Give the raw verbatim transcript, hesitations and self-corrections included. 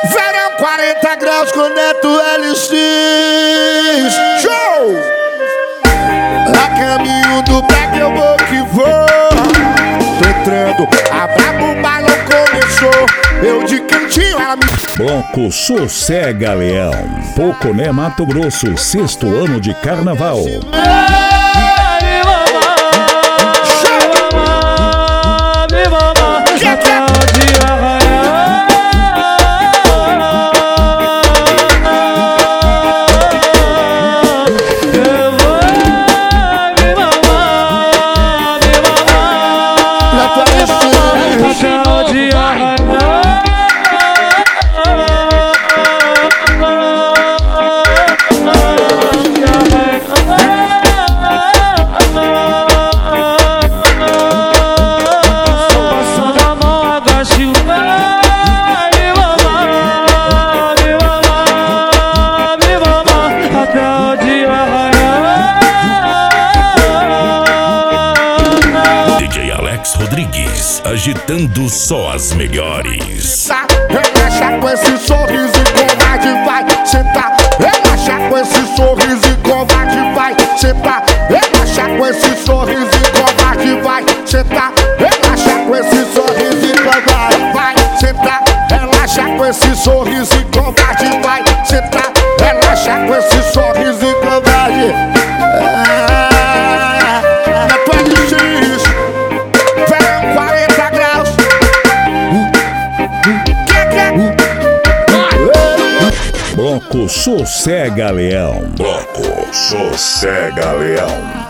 Verão quarenta graus com Neto L X. Show! A caminho do back eu vou que vou. Tô entrando, a brabo bailão começou. Eu de cantinho, ela me... Bloco Sossega Leão, Poconé, Mato Grosso, sexto ano de carnaval. Rodrigues, agitando só as melhores. Relaxa com esse sorriso e covarde vai sentar. Relaxa com esse sorriso e covarde vai sentar. Relaxa com esse sorriso e covarde vai sentar. Relaxa com esse sorriso e covarde vai sentar. Relaxa com esse sorriso e covarde vai sentar. Relaxa com esse sorriso e covarde. Bloco Sossega Leão. Bloco Sossega Leão.